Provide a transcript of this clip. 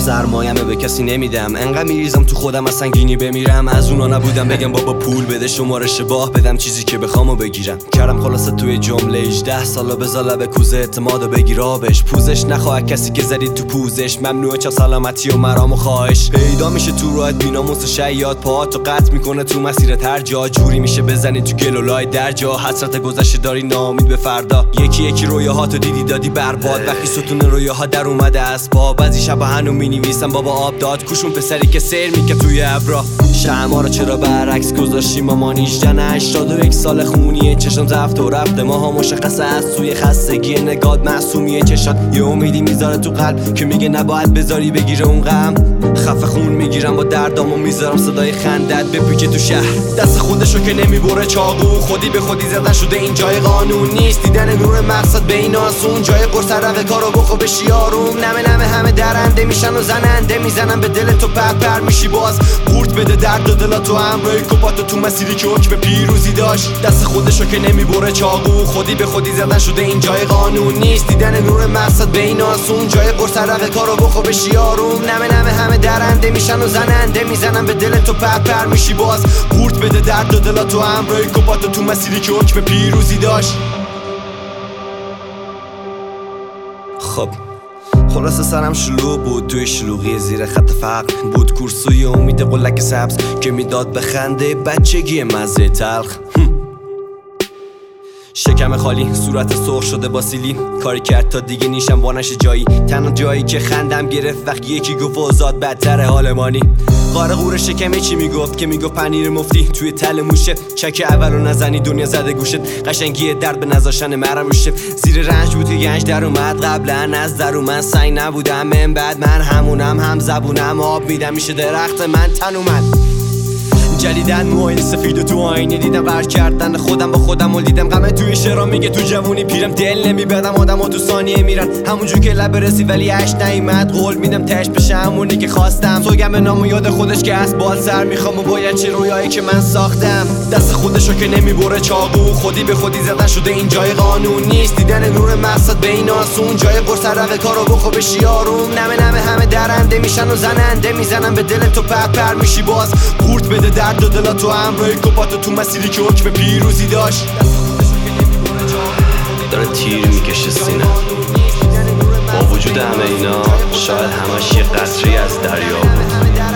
سرمایه‌مه به کسی نمیدم، انقدر میریزم تو خودم از سنگینی بمیرم. از اونا نبودم بگم بابا پول بده شماره شباه بدم چیزی که بخوامو بگیرم. کردم خلاصه توی جمله 18 سالا بذار لب کوزه اعتمادو بگیر آبش. پوزش نخواه کسی که زدی تو پوزش، ممنوعه چه سلامتی و مرام و خواهش. پیدا میشه تو راحت بیناموس شیاد، پاهاتو قطع میکنه تو مسیرت هر جا. جوری میشه بزنی تو گل و لای در جا، حسرت گذشته داری ناامید به فردا. یکی یکی رویاهاتو دیدی دادی برباد، وقتی ستون رویاها در اومده از پا. بعضی شبا هنو مینویسم بابا آب داد، کوشون پسری که سیر میکرد توی ابرا. شمعا رو چرا برعکس گذاشتیم مامان 18 سال خونیه، چشم زفت و رفته ماها مشخصه از سوی خستگی نگات معصومیه. چشات یه امیدی میذاره تو قلب که میگه نباید بذاری بگیره اون غم. خفه خون میگیرم با دردامو میذارم صدای خندت بپیچه تو شهر. دست خودشو که نمیبره چاقو، خودی به خودی زدن شده این جای قانون نیست. دیدن نور مقصد به این آسون، جای قرص عرق کارو بخو بشی آروم. نمه همه درنده میشن و زننده میزنن به دل تو، پر میشی باز قورت بده درد و دلاتو همراه کپاتو تو مسیری که حکم پیروزی داشت. دست خودشو که نمیبره چاقو، خودی به خودی زدن شده این جای قانون نیست. دیدن نور مقصد به این آسون، جای قرص عرق کارو بخو بشی آروم. نمه همه درنده میشن و زننده میزنن به دل تو، پر میشی باز قورت بده درد و دلاتو همراه کپاتو تو مسیری که حکم پیروزی داشت. خب خلاصه سرم شلوغ بود، توی شلوغی زیر خط فقر بود. کورسوی امید قلک سبز که میداد به خنده بچگی مزه تلخ. شکم خالی، صورت سرخ شده با سیلی، کاری کرد تا دیگه نیشم وانش جایی. تنها جایی که خندم گرفت وقتی یکی گفت اوزاد بدتره حال مانی. قاره غور شکمه چی میگفت که میگفت پنیر مفتی توی تل موشه. چک اولو نزنی دنیا زده گوشت، قشنگی درد به نذاشتن مرم روشه. زیر رنج بود که گنج در اومد، قبلا از درو من سنگ نبودم، من بعد من همونم، هم زبونم آب میدم میشه درخت من تن اومد. جلیدن موهای سفید و تو آینه دیدم قرار کردن خودم با خودم و دیدم غمه توی شعرها میگه تو جوونی پیرم دل نمیبدم آدم ها تو ثانیه میرن همونجور که لب رسی ولی عشق نیومد. قول میدم تش بشه همونی که خواستم، سوگم به نام و یاد خودش که از بال سر میخوام و باید چه رویایی که من ساختم. دست خودشو که نمیبره چاقو، خودی به خودی زدن شده این جای قانون نیست. دیدن نور مقصد به این آسون، جای قرص عرق کارو بخو بشی آروم. نمه همه درنده میشن و زننده میزنن به دل تو، پر میشی باز قورت بده درد و دلاتو همراه کپاتو تو مسیری که حکم پیروزی داشت. داره تیر میکشه سینه، با وجود همه اینا شاید همش یه قطره از دریا بود.